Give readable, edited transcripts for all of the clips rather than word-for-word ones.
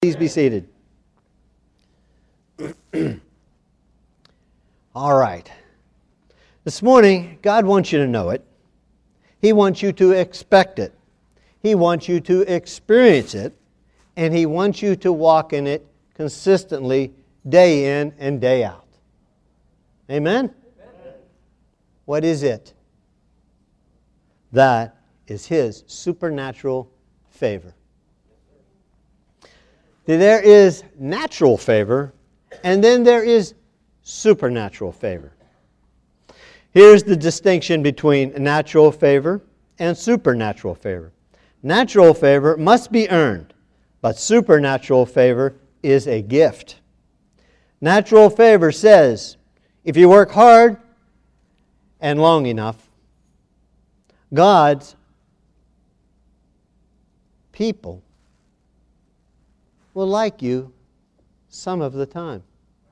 Please be seated. All right. This morning, God wants you to know it. He wants you to expect it. He wants you to experience it. And He wants you to walk in it consistently, day in and day out. Amen? Amen. What is it? That is His supernatural favor. There is natural favor, and then there is supernatural favor. Here's the distinction between natural favor and supernatural favor. Natural favor must be earned, but supernatural favor is a gift. Natural favor says, if you work hard and long enough, God's people will like you some of the time.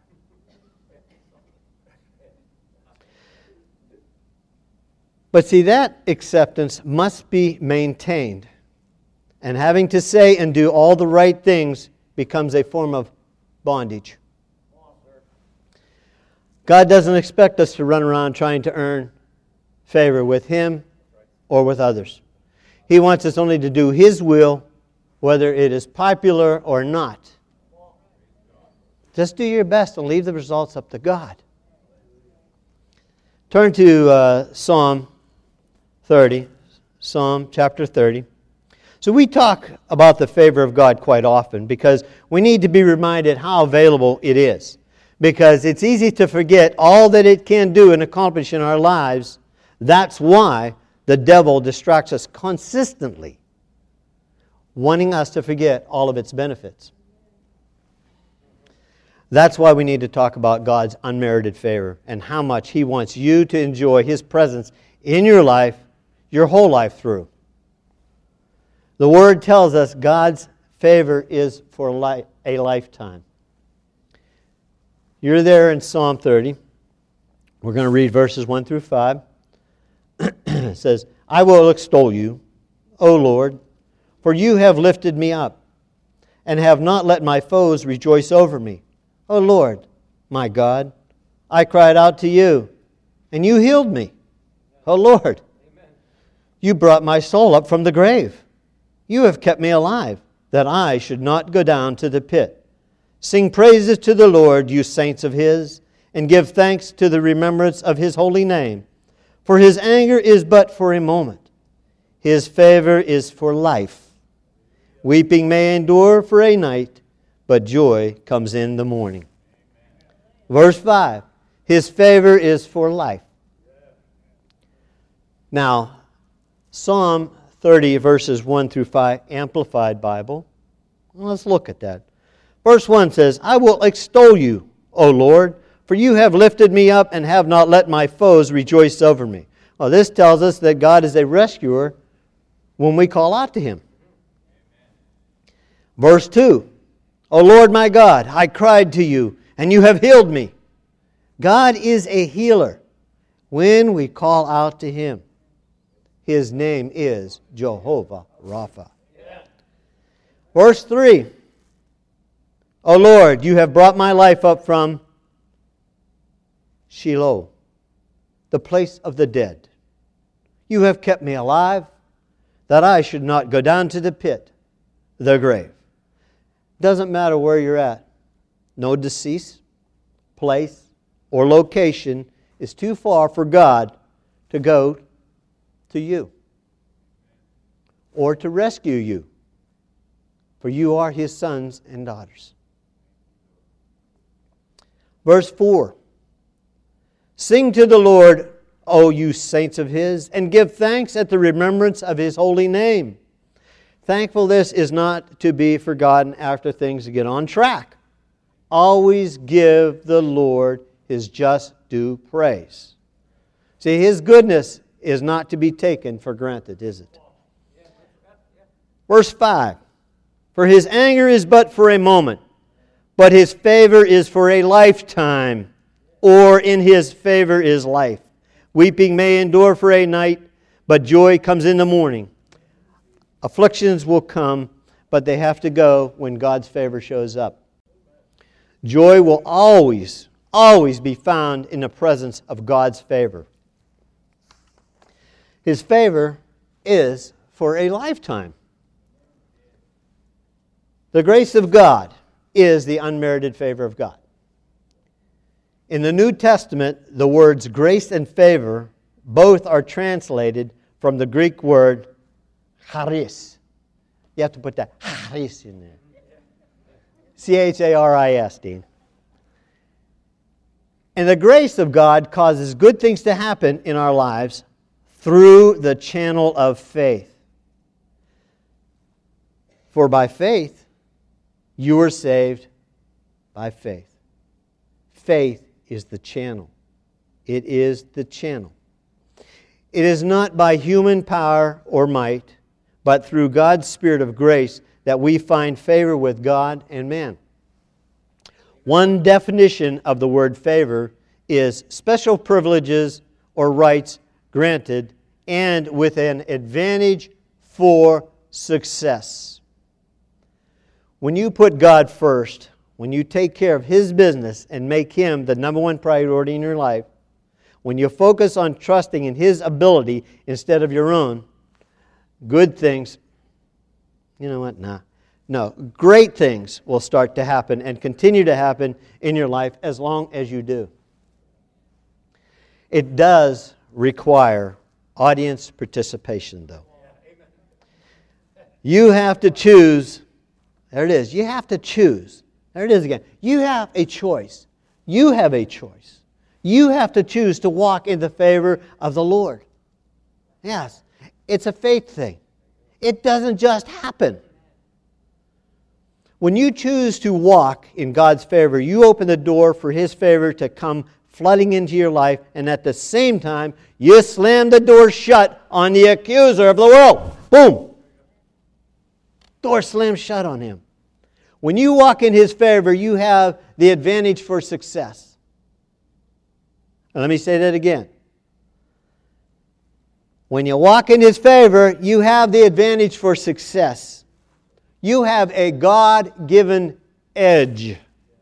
But see, that acceptance must be maintained. And having to say and do all the right things becomes a form of bondage. God doesn't expect us to run around trying to earn favor with Him or with others. He wants us only to do His will, whether it is popular or not. Just do your best and leave the results up to God. Turn to Psalm 30, Psalm chapter 30. So we talk about the favor of God quite often because we need to be reminded how available it is. Because it's easy to forget all that it can do and accomplish in our lives. That's why the devil distracts us consistently, wanting us to forget all of its benefits. That's why we need to talk about God's unmerited favor and how much He wants you to enjoy His presence in your life, your whole life through. The Word tells us God's favor is for a lifetime. You're there in Psalm 30. We're going to read verses 1 through 5. It says, I will extol you, O Lord, for you have lifted me up, and have not let my foes rejoice over me. O Lord, my God, I cried out to you, and you healed me. O Lord, you brought my soul up from the grave. You have kept me alive, that I should not go down to the pit. Sing praises to the Lord, you saints of His, and give thanks to the remembrance of His holy name. For His anger is but for a moment. His favor is for life. Weeping may endure for a night, but joy comes in the morning. Verse 5, His favor is for life. Now, Psalm 30, verses 1 through 5, Amplified Bible. Let's look at that. Verse 1 says, I will extol you, O Lord, for you have lifted me up and have not let my foes rejoice over me. Well, this tells us that God is a rescuer when we call out to Him. Verse 2, O Lord my God, I cried to you, and you have healed me. God is a healer when we call out to Him. His name is Jehovah Rapha. Verse 3, O Lord, you have brought my life up from Sheol, the place of the dead. You have kept me alive, that I should not go down to the pit, the grave. Doesn't matter where you're at. No decease, place, or location is too far for God to go to you or to rescue you, for you are His sons and daughters. Verse 4, Sing to the Lord, O you saints of His, and give thanks at the remembrance of His holy name. Thankfulness is not to be forgotten after things get on track. Always give the Lord His just due praise. See, His goodness is not to be taken for granted, is it? Verse 5, For His anger is but for a moment, but His favor is for a lifetime, or in His favor is life. Weeping may endure for a night, but joy comes in the morning. Afflictions will come, but they have to go when God's favor shows up. Joy will always, always be found in the presence of God's favor. His favor is for a lifetime. The grace of God is the unmerited favor of God. In the New Testament, the words grace and favor both are translated from the Greek word charis. You have to put that charis in there. C-H-A-R-I-S, Dean. And the grace of God causes good things to happen in our lives through the channel of faith. For by faith, you were saved by faith. Faith is the channel. It is the channel. It is not by human power or might, but through God's Spirit of grace that we find favor with God and man. One definition of the word favor is special privileges or rights granted and with an advantage for success. When you put God first, when you take care of His business and make Him the number one priority in your life, when you focus on trusting in His ability instead of your own, good things, you know what, no, great things will start to happen and continue to happen in your life as long as you do. It does require audience participation, though. You have to choose. There it is. You have to choose. There it is again. You have a choice. You have a choice. You have to choose to walk in the favor of the Lord. Yes, it's a faith thing. It doesn't just happen. When you choose to walk in God's favor, you open the door for His favor to come flooding into your life, and at the same time, you slam the door shut on the accuser of the world. Boom! Door slammed shut on him. When you walk in His favor, you have the advantage for success. And let me say that again. When you walk in His favor, you have the advantage for success. You have a God-given edge.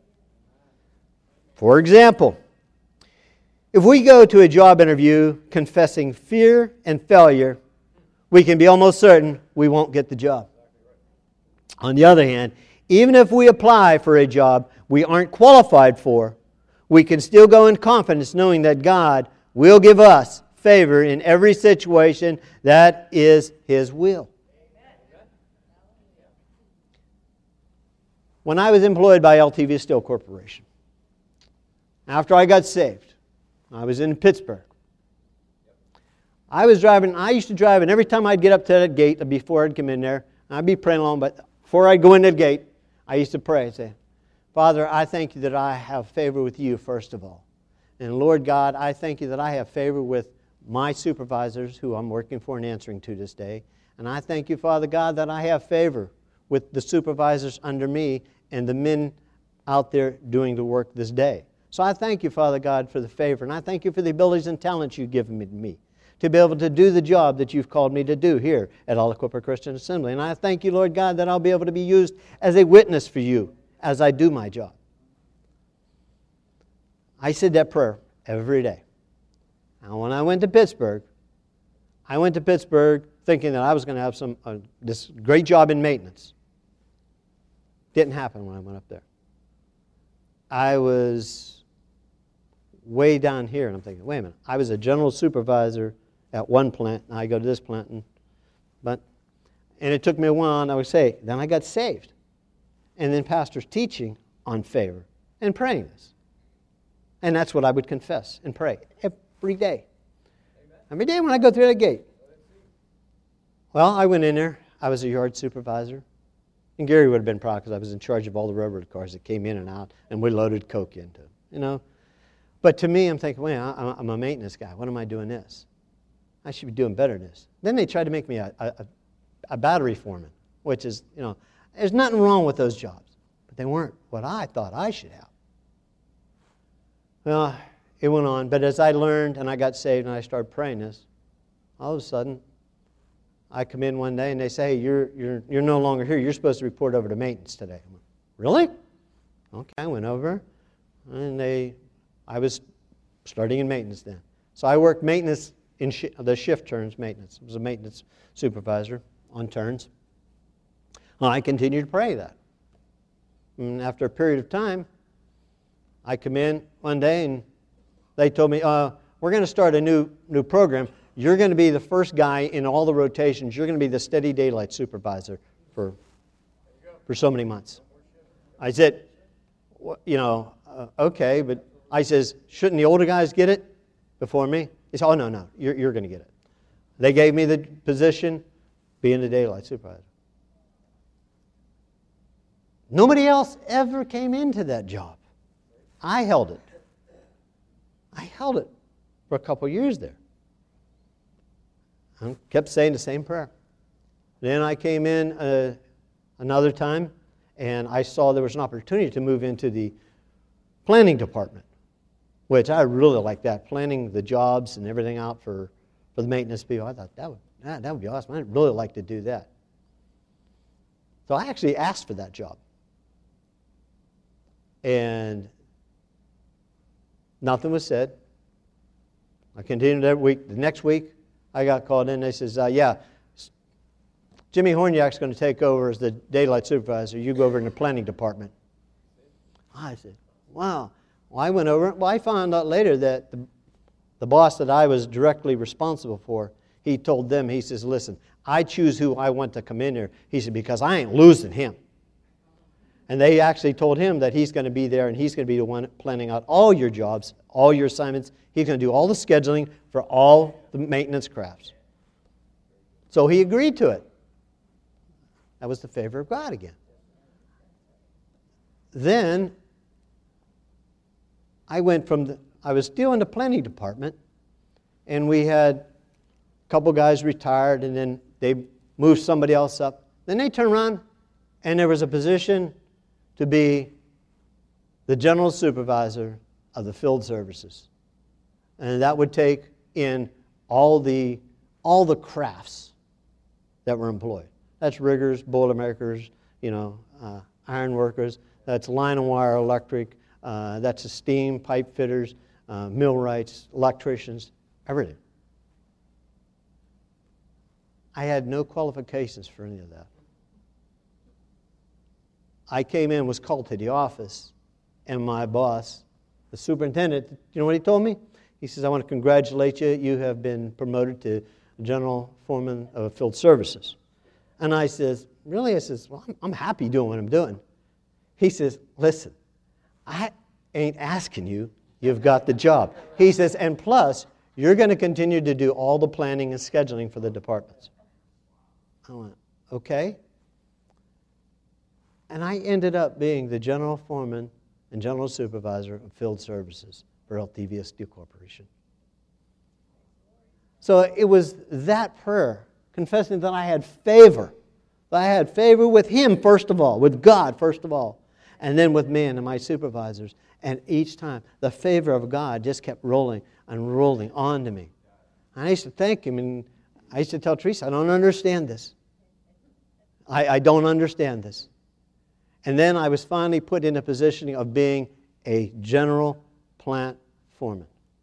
For example, if we go to a job interview confessing fear and failure, we can be almost certain we won't get the job. On the other hand, even if we apply for a job we aren't qualified for, we can still go in confidence knowing that God will give us favor in every situation. That is His will. When I was employed by LTV Steel Corporation, after I got saved, I was in Pittsburgh. I used to drive, and every time I'd get up to that gate, before I'd come in there, I'd be praying along, but before I'd go in that gate, I used to pray and say, Father, I thank You that I have favor with You first of all. And Lord God, I thank You that I have favor with my supervisors who I'm working for and answering to this day. And I thank You, Father God, that I have favor with the supervisors under me and the men out there doing the work this day. So I thank You, Father God, for the favor. And I thank You for the abilities and talents You've given me to be able to do the job that You've called me to do here at Olive Corporate Christian Assembly. And I thank You, Lord God, that I'll be able to be used as a witness for You as I do my job. I said that prayer every day. Now, when I went to Pittsburgh thinking that I was going to have this great job in maintenance. Didn't happen when I went up there. I was way down here, and I'm thinking, wait a minute, I was a general supervisor at one plant, and I go to this plant, and it took me a while, and I would say, then I got saved. And then pastors teaching on favor and praying this. And that's what I would confess and pray every day. Amen. Every day when I go through that gate. Well, I went in there. I was a yard supervisor. And Gary would have been proud because I was in charge of all the railroad cars that came in and out, and we loaded coke into them, you know. But to me, I'm thinking, wait, I'm a maintenance guy. What am I doing this? I should be doing better than this. Then they tried to make me a battery foreman, which is, you know, there's nothing wrong with those jobs. But they weren't what I thought I should have. Well, it went on. But as I learned and I got saved and I started praying this, all of a sudden, I come in one day and they say, hey, you're no longer here. You're supposed to report over to maintenance today. I'm like, really? Okay, I went over, and I was starting in maintenance then. So I worked maintenance in the shift turns maintenance. I was a maintenance supervisor on turns. Well, I continued to pray that. And after a period of time, I come in one day and they told me, we're going to start a new program. You're going to be the first guy in all the rotations. You're going to be the steady daylight supervisor for so many months. I said, okay, but I says, shouldn't the older guys get it before me? He said, oh, no, you're going to get it. They gave me the position, being the daylight supervisor. Nobody else ever came into that job. I held it. I held it for a couple years there. I kept saying the same prayer. Then I came in another time, and I saw there was an opportunity to move into the planning department, which I really like that, planning the jobs and everything out for the maintenance people. I thought that would be awesome. I'd really like to do that. So I actually asked for that job. And nothing was said. I continued every week. The next week, I got called in. They says, Jimmy Horniak's going to take over as the daylight supervisor. You go over in the planning department. I said, wow. Well, I went over. Well, I found out later that the boss that I was directly responsible for, he told them, he says, listen, I choose who I want to come in here. He said, because I ain't losing him. And they actually told him that he's going to be there and he's going to be the one planning out all your jobs, all your assignments. He's going to do all the scheduling for all the maintenance crafts. So he agreed to it. That was the favor of God again. Then I was still in the planning department, and we had a couple guys retired, and then they moved somebody else up. Then they turned around, and there was a position to be the general supervisor of the field services. And that would take in all the crafts that were employed. That's riggers, boilermakers, iron workers. That's line and wire electric. That's the steam, pipe fitters, millwrights, electricians, everything. I had no qualifications for any of that. I came in, was called to the office, and my boss, the superintendent, you know what he told me? He says, I want to congratulate you. You have been promoted to general foreman of field services. And I says, really? I says, well, I'm happy doing what I'm doing. He says, listen, I ain't asking you. You've got the job. He says, and plus, you're going to continue to do all the planning and scheduling for the departments. I went, okay. And I ended up being the general foreman and general supervisor of field services for LTVS Steel Corporation. So it was that prayer, confessing that I had favor. That I had favor with Him, first of all, with God, first of all, and then with men and my supervisors. And each time, the favor of God just kept rolling and rolling onto me. And I used to thank Him, and I used to tell Teresa, I don't understand this. I don't understand this. And then I was finally put in a position of being a general plant foreman.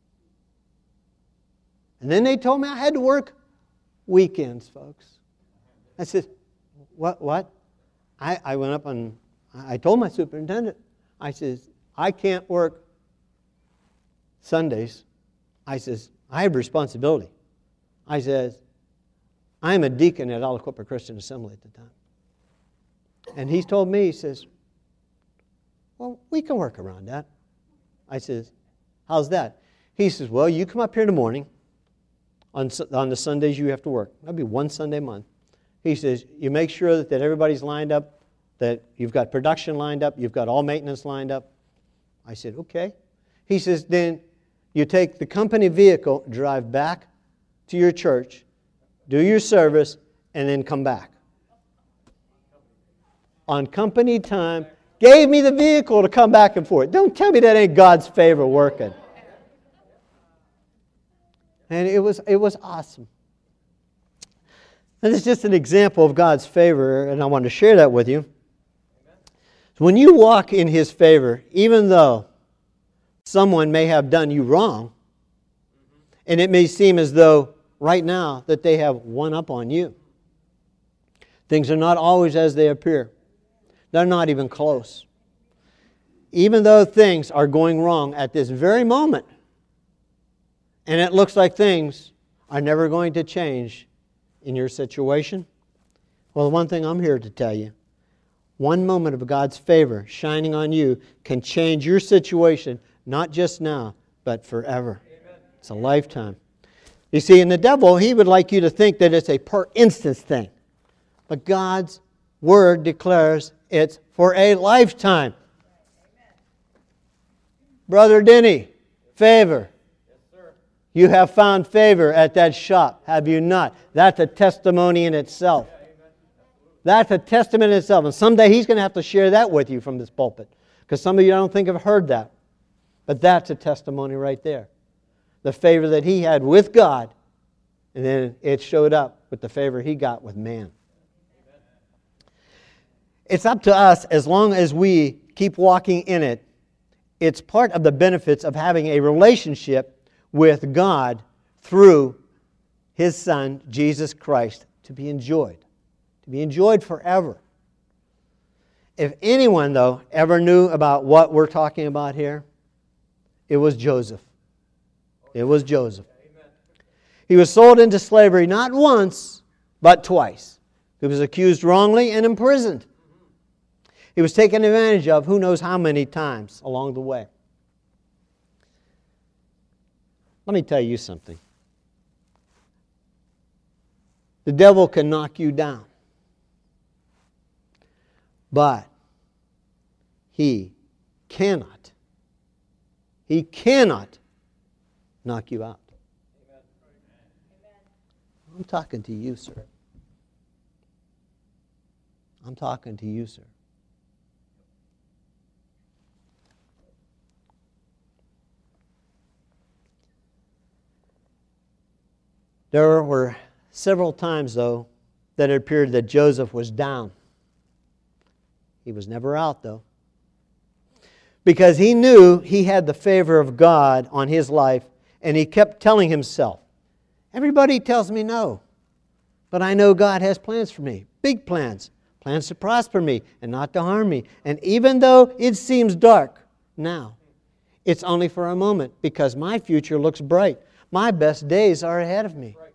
And then they told me I had to work weekends, folks. I said, what? I went up and I told my superintendent, I says, I can't work Sundays. I says, I have responsibility. I says, I'm a deacon at Aliquippa Christian Assembly at the time. And he told me, he says, well, we can work around that. I says, how's that? He says, well, you come up here in the morning. On the Sundays you have to work. That'll be one Sunday a month. He says, you make sure that everybody's lined up, that you've got production lined up, you've got all maintenance lined up. I said, okay. He says, then you take the company vehicle, drive back to your church, do your service, and then come back. On company time, gave me the vehicle to come back and forth. Don't tell me that ain't God's favor working. And it was awesome. And it's just an example of God's favor, and I want to share that with you. So when you walk in His favor, even though someone may have done you wrong, and it may seem as though right now that they have one up on you, things are not always as they appear. They're not even close. Even though things are going wrong at this very moment, and it looks like things are never going to change in your situation, well, the one thing I'm here to tell you, one moment of God's favor shining on you can change your situation, not just now, but forever. Amen. It's a lifetime. You see, in the devil, he would like you to think that it's a per instance thing. But God's Word declares it's for a lifetime. Brother Denny, favor. Yes, sir. You have found favor at that shop, have you not? That's a testimony in itself. That's a testament in itself. And someday he's going to have to share that with you from this pulpit. Because some of you I don't think have heard that. But that's a testimony right there. The favor that he had with God, and then it showed up with the favor he got with man. It's up to us, as long as we keep walking in it. It's part of the benefits of having a relationship with God through His Son, Jesus Christ, to be enjoyed forever. If anyone, though, ever knew about what we're talking about here, it was Joseph. It was Joseph. He was sold into slavery not once, but twice. He was accused wrongly and imprisoned. He was taken advantage of who knows how many times along the way. Let me tell you something. The devil can knock you down. But he cannot knock you out. I'm talking to you, sir. I'm talking to you, sir. There were several times, though, that it appeared that Joseph was down. He was never out, though. Because he knew he had the favor of God on his life, and he kept telling himself, everybody tells me no, but I know God has plans for me, big plans, plans to prosper me and not to harm me. And even though it seems dark now, it's only for a moment, because my future looks bright. My best days are ahead of me.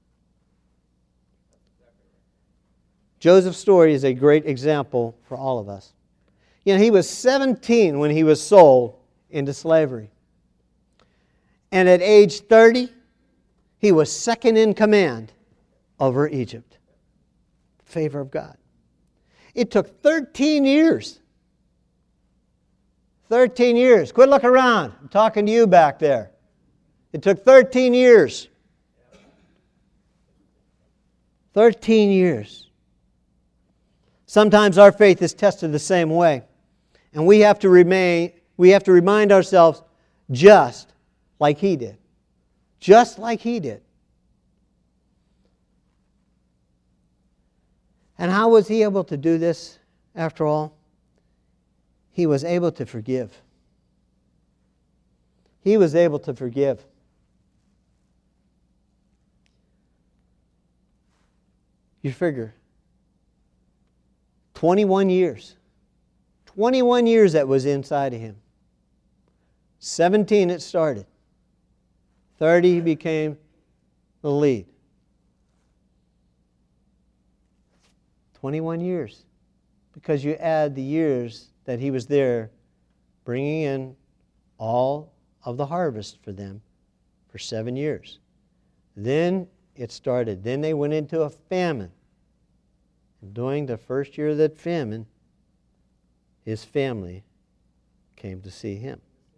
Joseph's story is a great example for all of us. You know, he was 17 when he was sold into slavery. And at age 30, he was second in command over Egypt. Favor of God. It took 13 years. 13 years. Quit looking around. I'm talking to you back there. It took 13 years. 13 years. Sometimes our faith is tested the same way. And we have to remind ourselves just like he did. Just like he did. And how was he able to do this after all? He was able to forgive. He was able to forgive. You figure, 21 years. 21 years that was inside of him. 17 it started. 30 he became the lead. 21 years. Because you add the years that he was there bringing in all of the harvest for them for 7 years. Then it started. Then they went into a famine. And during the first year of that famine, his family came to see him.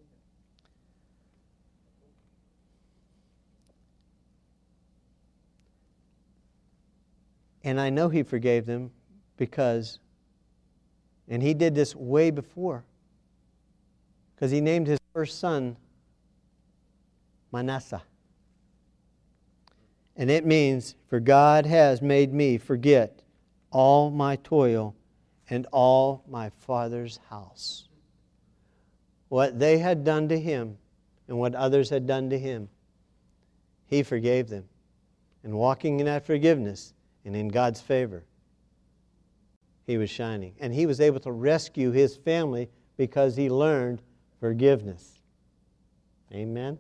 And I know he forgave them because, and he did this way before, because he named his first son Manasseh. And it means, for God has made me forget all my toil and all my Father's house. What they had done to him and what others had done to him, he forgave them. And walking in that forgiveness and in God's favor, he was shining. And he was able to rescue his family because he learned forgiveness. Amen?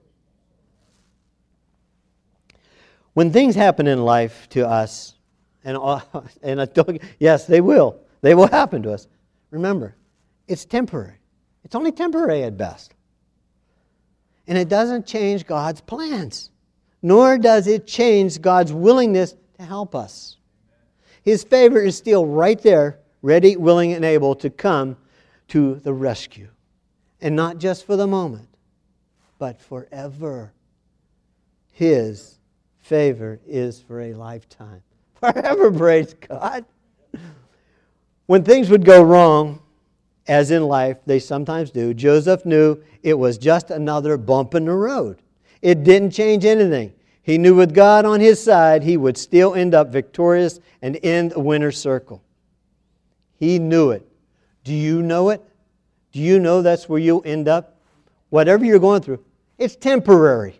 When things happen in life to us, yes, they will. They will happen to us. Remember, it's temporary. It's only temporary at best. And it doesn't change God's plans, nor does it change God's willingness to help us. His favor is still right there, ready, willing, and able to come to the rescue. And not just for the moment, but forever. His favor is for a lifetime. Forever, praise God. When things would go wrong, as in life they sometimes do, Joseph knew it was just another bump in the road. It didn't change anything. He knew with God on his side, he would still end up victorious and end the winner's circle. He knew it. Do you know it? Do you know that's where you'll end up? Whatever you're going through, it's temporary.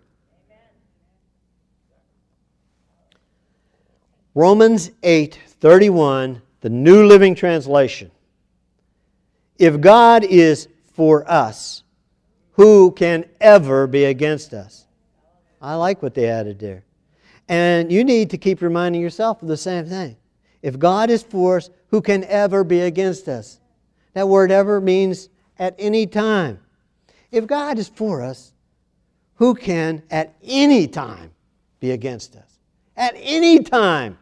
Romans 8:31, the New Living Translation. If God is for us, who can ever be against us? I like what they added there. And you need to keep reminding yourself of the same thing. If God is for us, who can ever be against us? That word ever means at any time. If God is for us, who can at any time be against us? At any time.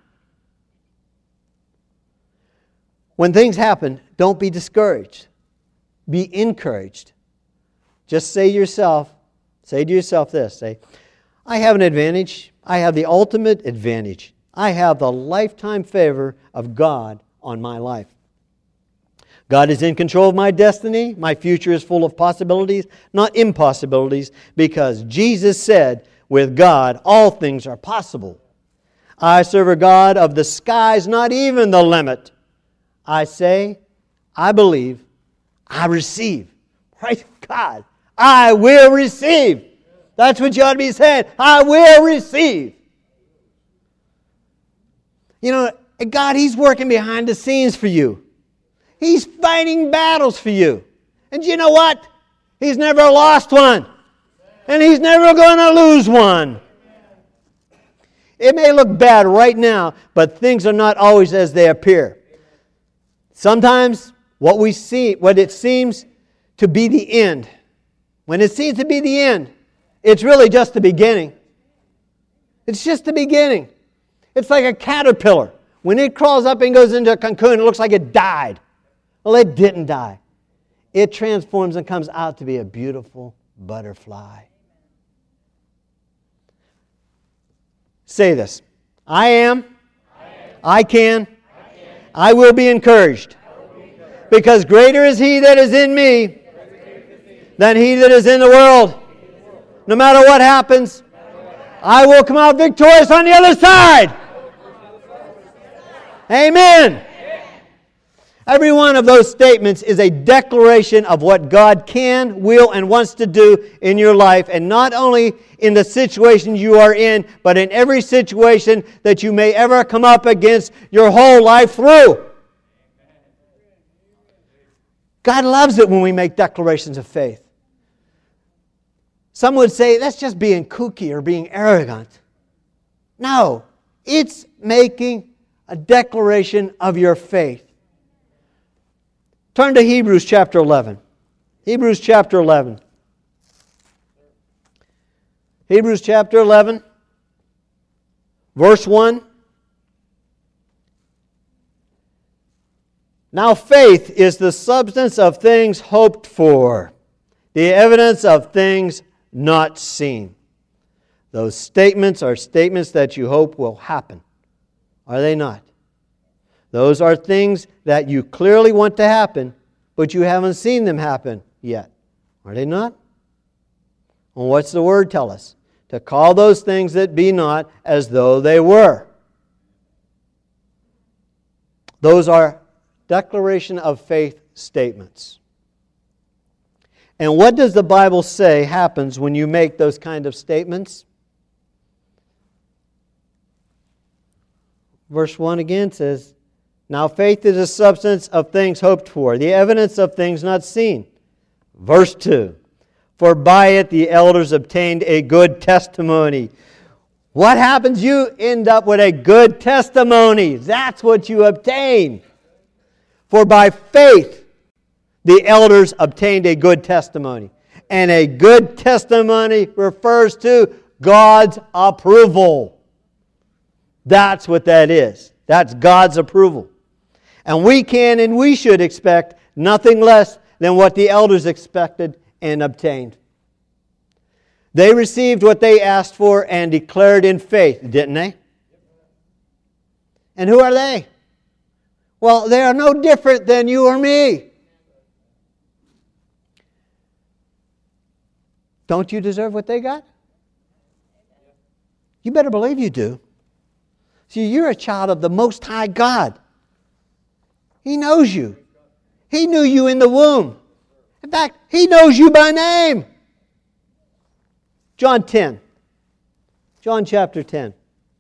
When things happen, don't be discouraged. Be encouraged. Just say to yourself this. Say, I have an advantage. I have the ultimate advantage. I have the lifetime favor of God on my life. God is in control of my destiny. My future is full of possibilities, not impossibilities, because Jesus said, with God, all things are possible. I serve a God of the skies, not even the limit. I say, I believe, I receive. Praise God. I will receive. That's what you ought to be saying. I will receive. You know, God, He's working behind the scenes for you. He's fighting battles for you. And you know what? He's never lost one. And He's never going to lose one. It may look bad right now, but things are not always as they appear. Sometimes what it seems to be the end, when it seems to be the end, it's really just the beginning. It's just the beginning. It's like a caterpillar. When it crawls up and goes into a cocoon, it looks like it died. Well, it didn't die. It transforms and comes out to be a beautiful butterfly. Say this. I am. I can. I will be encouraged. Because greater is He that is in me than he that is in the world. No matter what happens, I will come out victorious on the other side. Amen. Every one of those statements is a declaration of what God can, will, and wants to do in your life. And not only in the situation you are in, but in every situation that you may ever come up against your whole life through. God loves it when we make declarations of faith. Some would say that's just being kooky or being arrogant. No, it's making a declaration of your faith. Turn to Hebrews chapter 11. Hebrews chapter 11. Hebrews chapter 11, verse 1. Now faith is the substance of things hoped for, the evidence of things not seen. Those statements are statements that you hope will happen. Are they not? Those are things that you clearly want to happen, but you haven't seen them happen yet. Are they not? Well, what's the Word tell us? It to call those things that be not as though they were. Those are declaration of faith statements. And what does the Bible say happens when you make those kind of statements? Verse 1 again says, now faith is the substance of things hoped for, the evidence of things not seen. Verse 2, for by it the elders obtained a good testimony. What happens? You end up with a good testimony. That's what you obtain. For by faith the elders obtained a good testimony. And a good testimony refers to God's approval. That's what that is. That's God's approval. And we can and we should expect nothing less than what the elders expected and obtained. They received what they asked for and declared in faith, didn't they? And who are they? Well, they are no different than you or me. Don't you deserve what they got? You better believe you do. See, you're a child of the Most High God. He knows you. He knew you in the womb. In fact, He knows you by name. John 10. John chapter 10.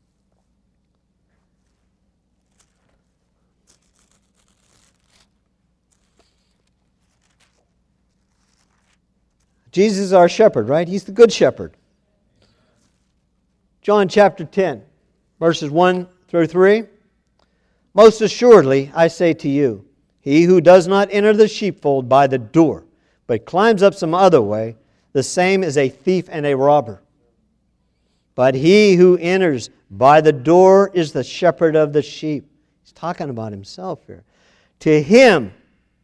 Jesus is our shepherd, right? He's the good shepherd. John chapter 10, verses 1 through 3. Most assuredly, I say to you, he who does not enter the sheepfold by the door, but climbs up some other way, the same is a thief and a robber. But he who enters by the door is the shepherd of the sheep. He's talking about himself here. To him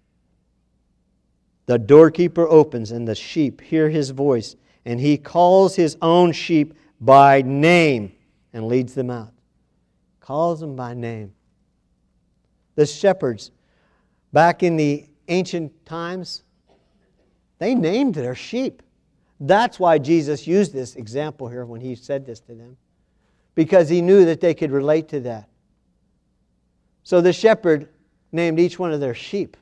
the doorkeeper opens, and the sheep hear his voice, and he calls his own sheep by name and leads them out. Calls them by name. The shepherds, back in the ancient times, they named their sheep. That's why Jesus used this example here when He said this to them. Because He knew that they could relate to that. So the shepherd named each one of their sheep.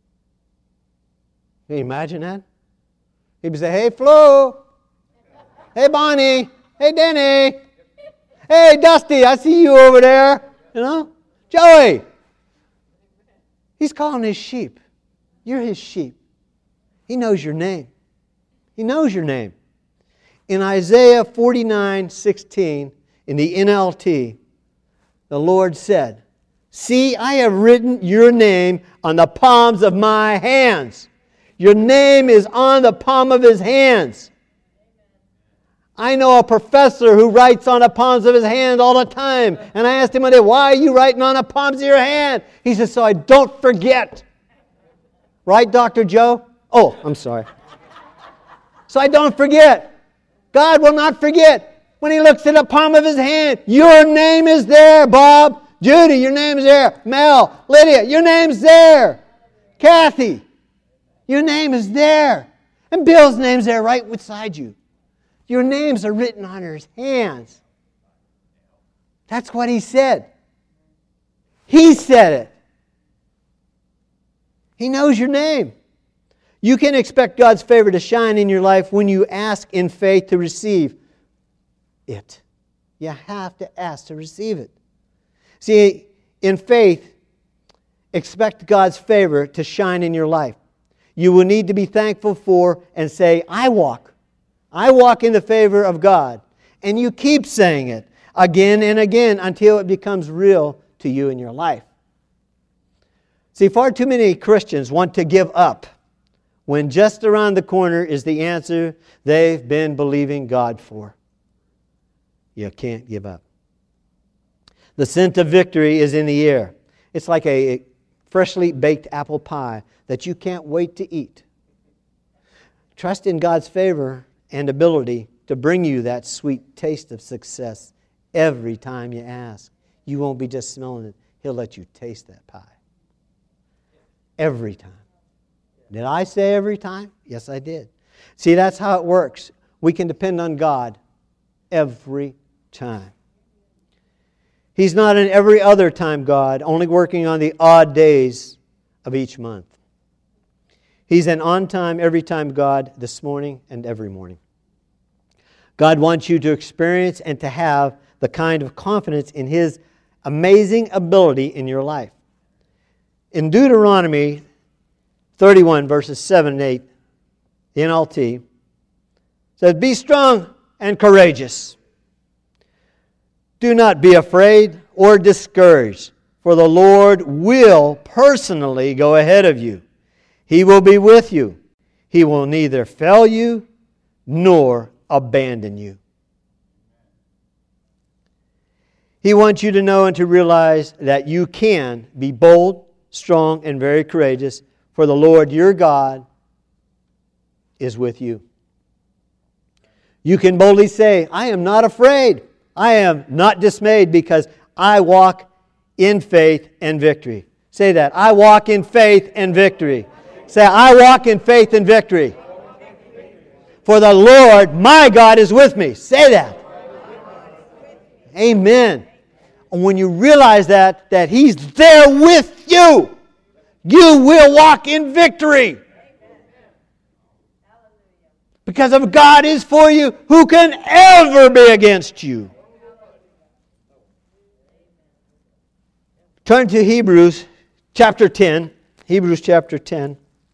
Can you imagine that? He would say, hey, Flo. Hey, Bonnie. Hey, Denny. Hey, Dusty, I see you over there. You know? Joey. He's calling his sheep. You're his sheep. He knows your name. He knows your name. In Isaiah 49:16, in the NLT, the Lord said, see, I have written your name on the palms of my hands. Your name is on the palm of His hands. I know a professor who writes on the palms of his hand all the time. And I asked him one day, why are you writing on the palms of your hand? He says, so I don't forget. Right, Dr. Joe? Oh, I'm sorry. So I don't forget. God will not forget. When He looks at the palm of His hand, your name is there, Bob. Judy, your name is there. Mel, Lydia, your name's there. Kathy, your name is there. And Bill's name's there right beside you. Your names are written on His hands. That's what He said. He said it. He knows your name. You can expect God's favor to shine in your life when you ask in faith to receive it. You have to ask to receive it. See, in faith, expect God's favor to shine in your life. You will need to be thankful for and say, I walk in the favor of God. And you keep saying it again and again until it becomes real to you in your life. See, far too many Christians want to give up when just around the corner is the answer they've been believing God for. You can't give up. The scent of victory is in the air. It's like a freshly baked apple pie that you can't wait to eat. Trust in God's favor and ability to bring you that sweet taste of success every time you ask. You won't be just smelling it. He'll let you taste that pie. Every time. Did I say every time? Yes, I did. See, that's how it works. We can depend on God every time. He's not an every other time God, only working on the odd days of each month. He's an on-time, every time God this morning and every morning. God wants you to experience and to have the kind of confidence in His amazing ability in your life. In Deuteronomy 31, verses 7 and 8, the NLT says, "Be strong and courageous. Do not be afraid or discouraged, for the Lord will personally go ahead of you. He will be with you. He will neither fail you nor abandon you." He wants you to know and to realize that you can be bold, strong, and very courageous, for the Lord your God is with you. You can boldly say, "I am not afraid. I am not dismayed, because I walk in faith and victory." Say that. I walk in faith and victory. Say, I walk in faith and victory. For the Lord, my God, is with me. Say that. Amen. And when you realize that He's there with you, you will walk in victory. Because if God is for you, who can ever be against you? Turn to Hebrews chapter 10. Hebrews chapter 10.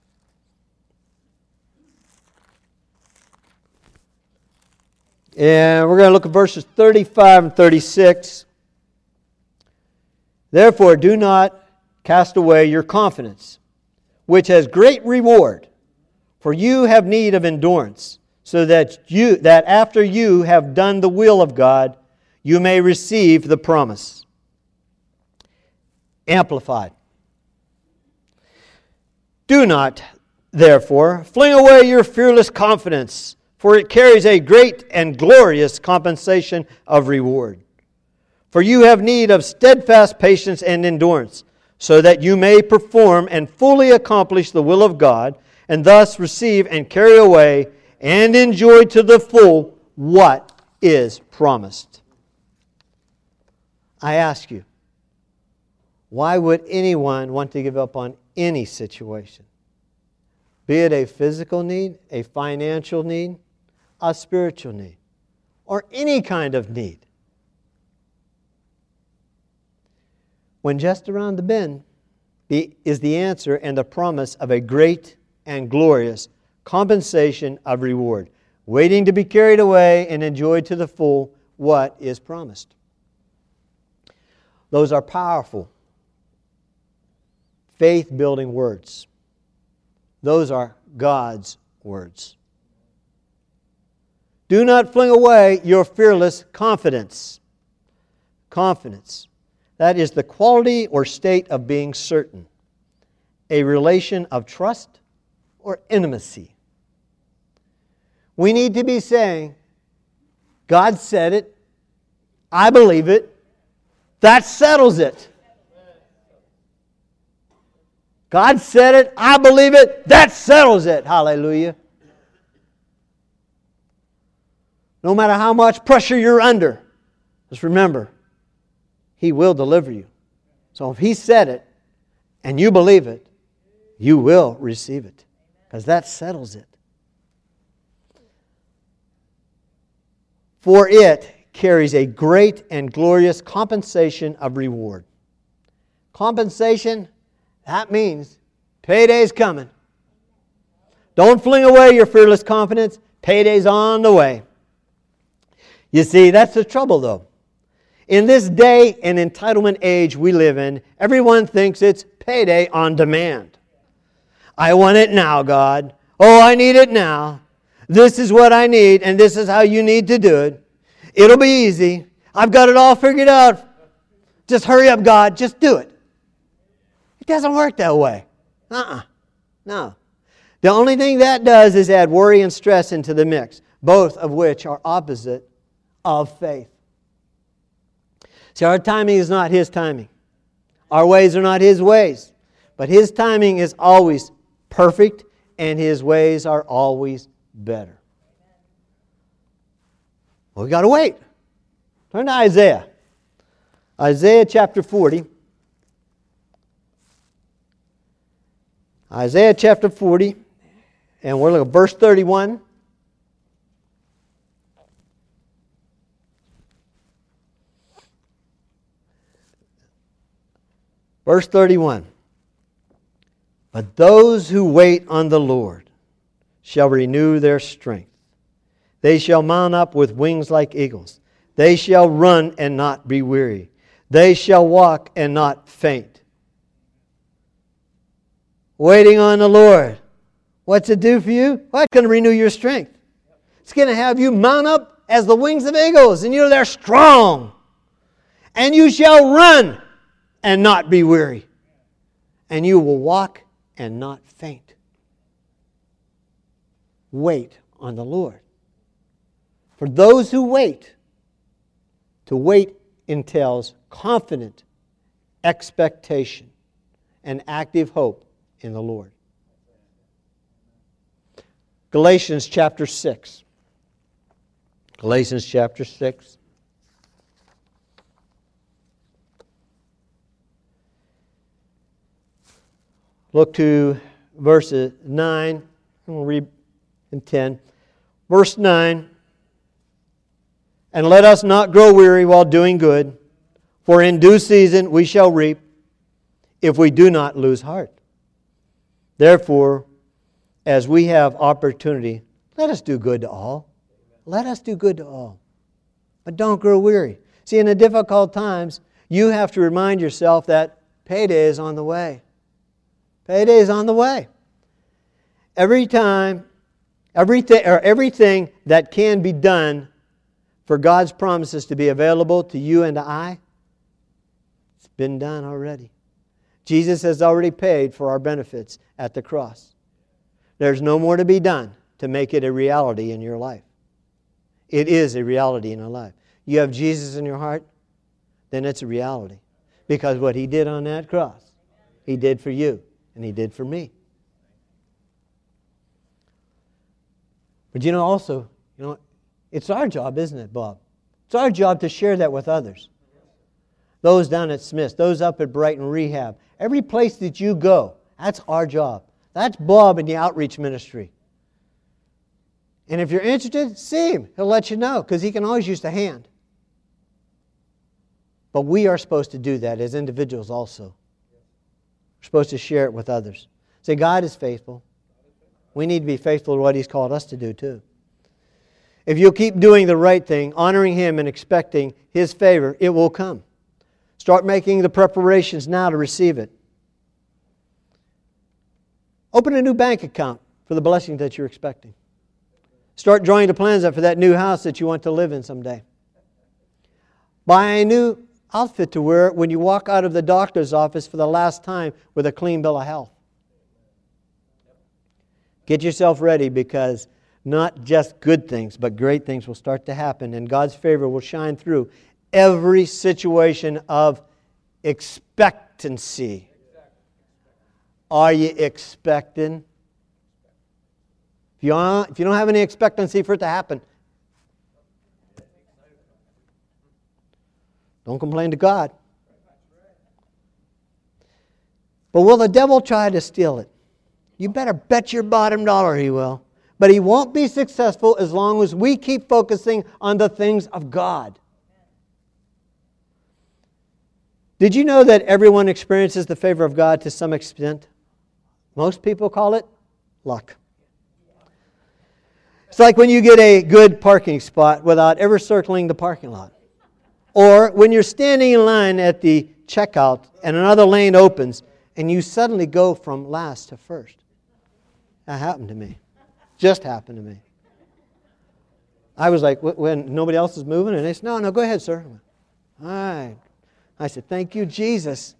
And we're going to look at verses 35 and 36. "Therefore, do not cast away your confidence, which has great reward. For you have need of endurance, so that after you have done the will of God, you may receive the promise." Amplified. "Do not, therefore, fling away your fearless confidence, for it carries a great and glorious compensation of reward. For you have need of steadfast patience and endurance, so that you may perform and fully accomplish the will of God, and thus receive and carry away and enjoy to the full what is promised." I ask you, why would anyone want to give up on any situation? Be it a physical need, a financial need, a spiritual need, or any kind of need. When just around the bend is the answer and the promise of a great and glorious compensation of reward, waiting to be carried away and enjoyed to the full what is promised. Those are powerful, faith-building words. Those are God's words. Do not fling away your fearless confidence. Confidence. That is the quality or state of being certain. A relation of trust or intimacy. We need to be saying, God said it, I believe it, that settles it. God said it, I believe it, that settles it. Hallelujah. No matter how much pressure you're under, just remember, He will deliver you. So if He said it, and you believe it, you will receive it. Because that settles it. For it carries a great and glorious compensation of reward. Compensation, that means payday's coming. Don't fling away your fearless confidence. Payday's on the way. You see, that's the trouble though. In this day and entitlement age we live in, everyone thinks it's payday on demand. I want it now, God. Oh, I need it now. This is what I need, and this is how you need to do it. It'll be easy. I've got it all figured out. Just hurry up, God. Just do it. It doesn't work that way. No. The only thing that does is add worry and stress into the mix, both of which are opposite of faith. See, our timing is not His timing. Our ways are not His ways. But His timing is always perfect, and His ways are always better. Well, we got to wait. Turn to Isaiah. Isaiah chapter 40. Isaiah chapter 40. And we're looking at verse 31. Verse 31. But those who wait on the Lord shall renew their strength. They shall mount up with wings like eagles. They shall run and not be weary. They shall walk and not faint. Waiting on the Lord. What's it do for you? Well, it's going to renew your strength. It's going to have you mount up as the wings of eagles, and they're strong. And you shall run and not be weary. And you will walk and not faint. Wait on the Lord. For those who wait, to wait entails confident expectation and active hope in the Lord. Galatians chapter 6. Galatians chapter 6. Look to verses 9. We'll read in 10. Verse 9. And let us not grow weary while doing good, for in due season we shall reap, if we do not lose heart. Therefore, as we have opportunity, let us do good to all. Let us do good to all. But don't grow weary. See, in the difficult times, you have to remind yourself that payday is on the way. Payday is on the way. Everything that can be done for God's promises to be available to you and to I, it's been done already. Jesus has already paid for our benefits at the cross. There's no more to be done to make it a reality in your life. It is a reality in your life. You have Jesus in your heart, then it's a reality. Because what He did on that cross, He did for you, and He did for me. But also, it's our job, isn't it, Bob? It's our job to share that with others. Those down at Smith's, those up at Brighton Rehab, every place that you go, that's our job. That's Bob in the outreach ministry. And if you're interested, see him. He'll let you know, because he can always use a hand. But we are supposed to do that as individuals also. We're supposed to share it with others. Say, God is faithful. We need to be faithful to what He's called us to do too. If you'll keep doing the right thing, honoring Him and expecting His favor, it will come. Start making the preparations now to receive it. Open a new bank account for the blessing that you're expecting. Start drawing the plans up for that new house that you want to live in someday. Buy a new outfit to wear when you walk out of the doctor's office for the last time with a clean bill of health. Get yourself ready, because not just good things, but great things will start to happen, and God's favor will shine through every situation of expectancy. Are you expecting? If you don't have any expectancy for it to happen, don't complain to God. But will the devil try to steal it? You better bet your bottom dollar he will. But he won't be successful as long as we keep focusing on the things of God. Did you know that everyone experiences the favor of God to some extent? Most people call it luck. It's like when you get a good parking spot without ever circling the parking lot. Or when you're standing in line at the checkout and another lane opens and you suddenly go from last to first. That happened to me. Just happened to me. I was like, when nobody else is moving, and they said, no, go ahead, sir. All right. I said, thank you, Jesus.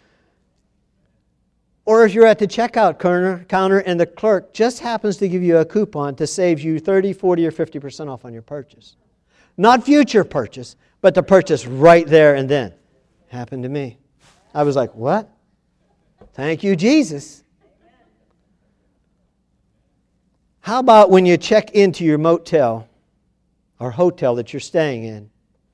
Or if you're at the checkout counter and the clerk just happens to give you a coupon to save you 30, 40, or 50% off on your purchase. Not future purchase, but the purchase right there and then. Happened to me. I was like, what? Thank you, Jesus. How about when you check into your motel or hotel that you're staying in,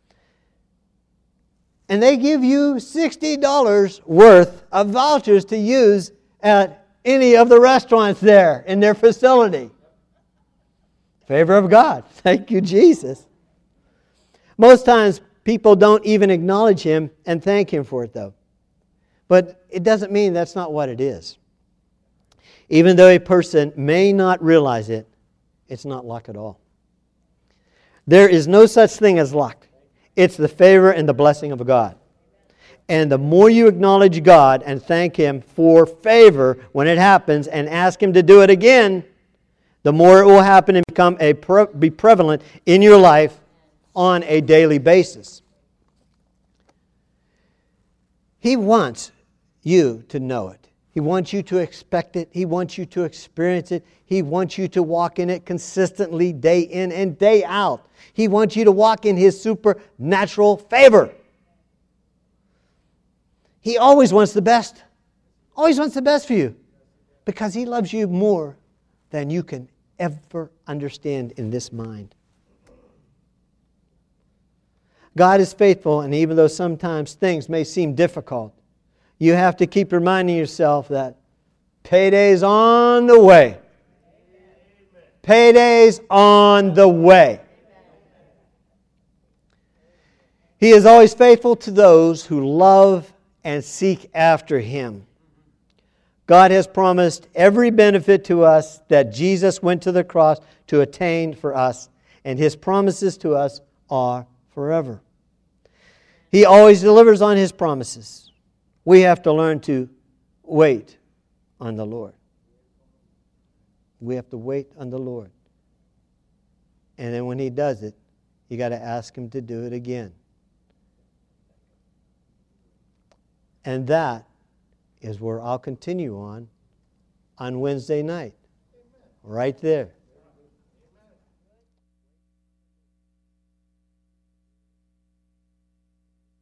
and they give you $60 worth of vouchers to use at any of the restaurants there in their facility. Favor of God. Thank you, Jesus. Most times, people don't even acknowledge Him and thank Him for it, though. But it doesn't mean that's not what it is. Even though a person may not realize it, it's not luck at all. There is no such thing as luck. It's the favor and the blessing of God. And the more you acknowledge God and thank Him for favor when it happens and ask Him to do it again, the more it will happen and be prevalent in your life on a daily basis. He wants you to know it. He wants you to expect it. He wants you to experience it. He wants you to walk in it consistently day in and day out. He wants you to walk in His supernatural favor. He always wants the best. Always wants the best for you. Because He loves you more than you can ever understand in this mind. God is faithful, and even though sometimes things may seem difficult, you have to keep reminding yourself that payday's on the way. Payday's on the way. He is always faithful to those who love and seek after Him. God has promised every benefit to us that Jesus went to the cross to attain for us, and His promises to us are forever. He always delivers on His promises. We have to learn to wait on the Lord. We have to wait on the Lord. And then when He does it, you got to ask Him to do it again. And that is where I'll continue on Wednesday night. Right there.